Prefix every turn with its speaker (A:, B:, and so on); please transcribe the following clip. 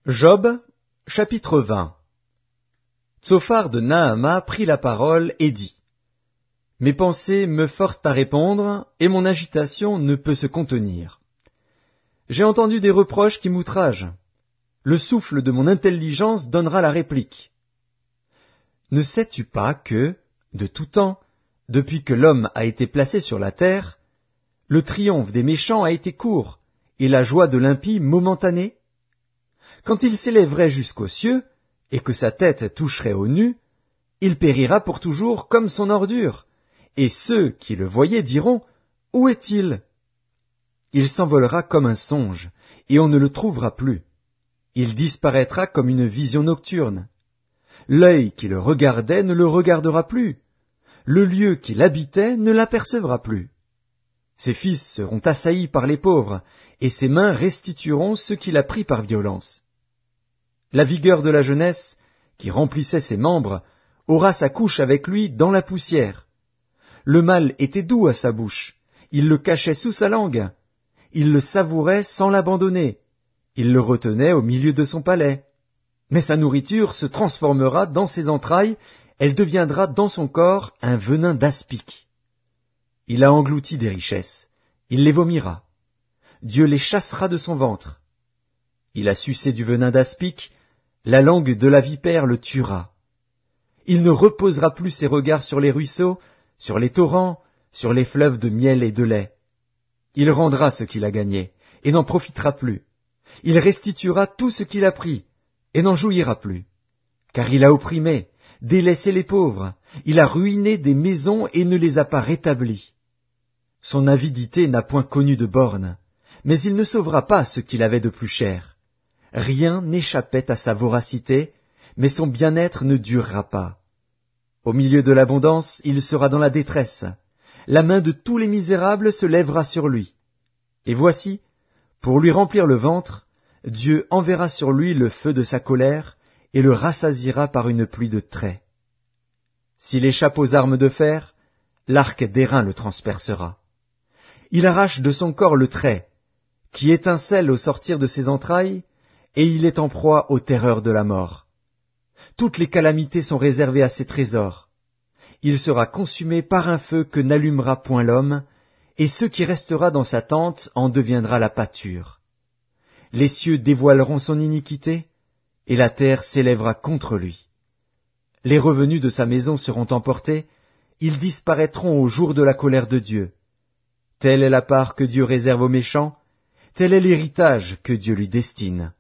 A: Job, chapitre 20. Tsophar de Naama prit la parole et dit : Mes pensées me forcent à répondre, et mon agitation ne peut se contenir. J'ai entendu des reproches qui m'outragent. Le souffle de mon intelligence donnera la réplique. Ne sais-tu pas que, de tout temps, depuis que l'homme a été placé sur la terre, le triomphe des méchants a été court, et la joie de l'impie momentanée? Quand il s'élèverait jusqu'aux cieux, et que sa tête toucherait aux nues, il périra pour toujours comme son ordure, et ceux qui le voyaient diront : Où est-il ? Il s'envolera comme un songe, et on ne le trouvera plus. Il disparaîtra comme une vision nocturne. L'œil qui le regardait ne le regardera plus. Le lieu qu'il habitait ne l'apercevra plus. Ses fils seront assaillis par les pauvres, et ses mains restitueront ce qu'il a pris par violence. La vigueur de la jeunesse, qui remplissait ses membres, aura sa couche avec lui dans la poussière. Le mal était doux à sa bouche, il le cachait sous sa langue. Il le savourait sans l'abandonner, il le retenait au milieu de son palais. Mais sa nourriture se transformera dans ses entrailles, elle deviendra dans son corps un venin d'aspic. Il a englouti des richesses, il les vomira. Dieu les chassera de son ventre. Il a sucé du venin d'aspic, la langue de la vipère le tuera. Il ne reposera plus ses regards sur les ruisseaux, sur les torrents, sur les fleuves de miel et de lait. Il rendra ce qu'il a gagné, et n'en profitera plus. Il restituera tout ce qu'il a pris, et n'en jouira plus. Car il a opprimé, délaissé les pauvres, il a ruiné des maisons et ne les a pas rétablies. Son avidité n'a point connu de borne, mais il ne sauvera pas ce qu'il avait de plus cher. Rien n'échappait à sa voracité, mais son bien-être ne durera pas. Au milieu de l'abondance, il sera dans la détresse. La main de tous les misérables se lèvera sur lui. Et voici, pour lui remplir le ventre, Dieu enverra sur lui le feu de sa colère et le rassasiera par une pluie de traits. S'il échappe aux armes de fer, l'arc d'airain le transpercera. Il arrache de son corps le trait, qui étincelle au sortir de ses entrailles, et il est en proie aux terreurs de la mort. Toutes les calamités sont réservées à ses trésors. Il sera consumé par un feu que n'allumera point l'homme, et ce qui restera dans sa tente en deviendra la pâture. Les cieux dévoileront son iniquité, et la terre s'élèvera contre lui. Les revenus de sa maison seront emportés, ils disparaîtront au jour de la colère de Dieu. Telle est la part que Dieu réserve aux méchants, tel est l'héritage que Dieu lui destine.